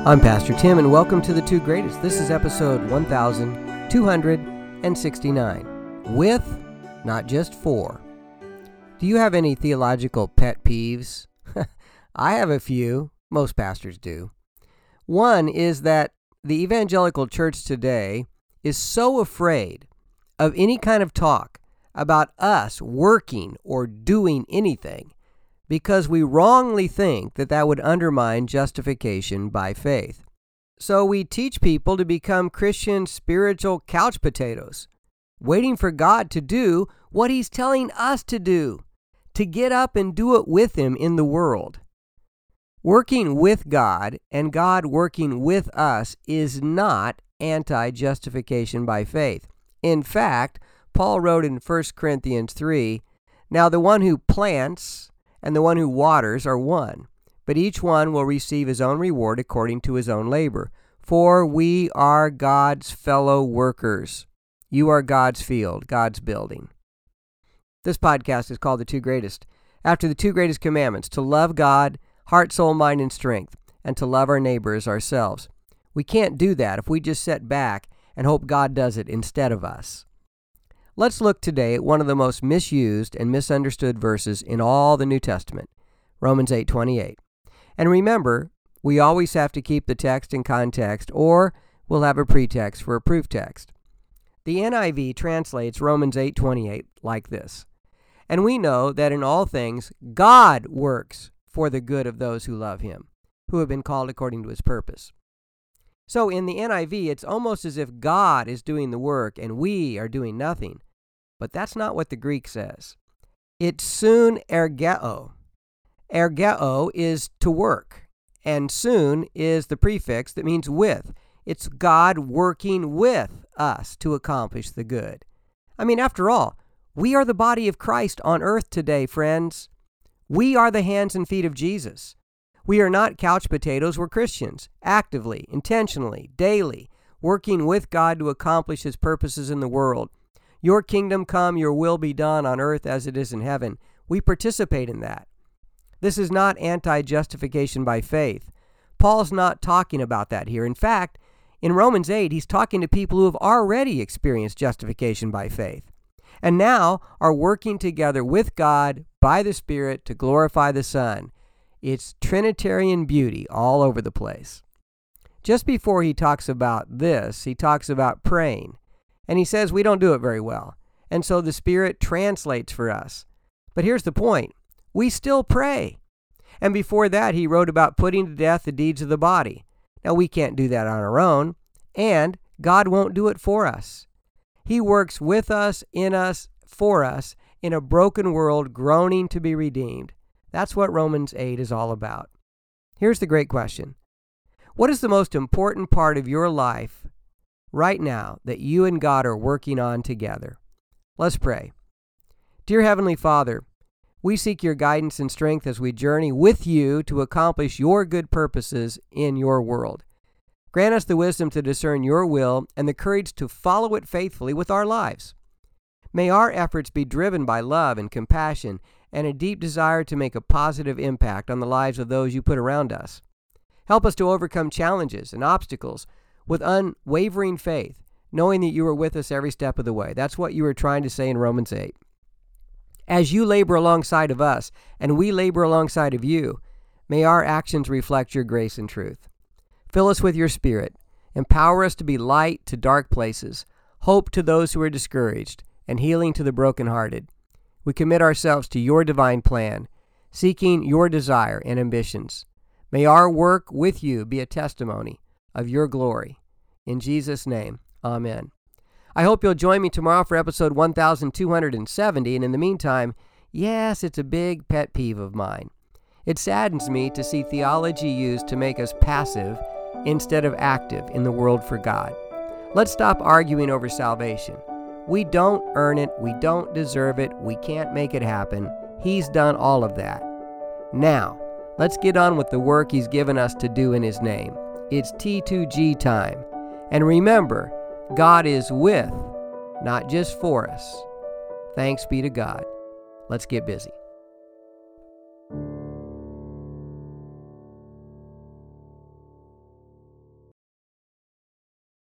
I'm Pastor Tim, and welcome to The Two Greatest. This is episode 1269, with, not just for. Do you have any theological pet peeves? I have a few. Most pastors do. One is that the evangelical church today is so afraid of any kind of talk about us working or doing anything because we wrongly think that that would undermine justification by faith. So we teach people to become Christian spiritual couch potatoes, waiting for God to do what He's telling us to do, to get up and do it with Him in the world. Working with God and God working with us is not anti-justification by faith. In fact, Paul wrote in 1 Corinthians 3, "Now the one who plants and the one who waters are one, but each one will receive his own reward according to his own labor. For we are God's fellow workers." You are God's field, God's building. This podcast is called The Two Greatest, after the two greatest commandments: to love God, heart, soul, mind, and strength, and to love our neighbor as ourselves. We can't do that if we just sit back and hope God does it instead of us. Let's look today at one of the most misused and misunderstood verses in all the New Testament, Romans 8:28. And remember, we always have to keep the text in context, or we'll have a pretext for a proof text. The NIV translates Romans 8:28 like this: "And we know that in all things God works for the good of those who love Him, who have been called according to His purpose." So in the NIV, it's almost as if God is doing the work and we are doing nothing. But that's not what the Greek says. It's soon ergeo. Ergeo is to work, and soon is the prefix that means with. It's God working with us to accomplish the good. I mean, after all, we are the body of Christ on earth today, friends. We are the hands and feet of Jesus. We are not couch potatoes, we're Christians, actively, intentionally, daily, working with God to accomplish His purposes in the world. Your kingdom come, your will be done on earth as it is in heaven. We participate in that. This is not anti-justification by faith. Paul's not talking about that here. In fact, in Romans 8, he's talking to people who have already experienced justification by faith and now are working together with God by the Spirit to glorify the Son. It's Trinitarian beauty all over the place. Just before he talks about this, he talks about praying. And he says we don't do it very well. And so the Spirit translates for us. But here's the point. We still pray. And before that, he wrote about putting to death the deeds of the body. Now, we can't do that on our own, and God won't do it for us. He works with us, in us, for us, in a broken world groaning to be redeemed. That's what Romans 8 is all about. Here's the great question. What is the most important part of your life right now that you and God are working on together? Let's pray. Dear Heavenly Father, we seek your guidance and strength as we journey with you to accomplish your good purposes in your world. Grant us the wisdom to discern your will and the courage to follow it faithfully with our lives. May our efforts be driven by love and compassion and a deep desire to make a positive impact on the lives of those you put around us. Help us to overcome challenges and obstacles with unwavering faith, knowing that you are with us every step of the way. That's what you were trying to say in Romans 8. As you labor alongside of us and we labor alongside of you, may our actions reflect your grace and truth. Fill us with your Spirit. Empower us to be light to dark places, hope to those who are discouraged, and healing to the brokenhearted. We commit ourselves to your divine plan, seeking your desire and ambitions. May our work with you be a testimony of your glory. In Jesus' name, amen. I hope you'll join me tomorrow for episode 1270, and in the meantime, yes, it's a big pet peeve of mine. It saddens me to see theology used to make us passive instead of active in the world for God. Let's stop arguing over salvation. We don't earn it. We don't deserve it. We can't make it happen. He's done all of that. Now, let's get on with the work He's given us to do in His name. It's T2G time. And remember, God is with, not just for us. Thanks be to God. Let's get busy.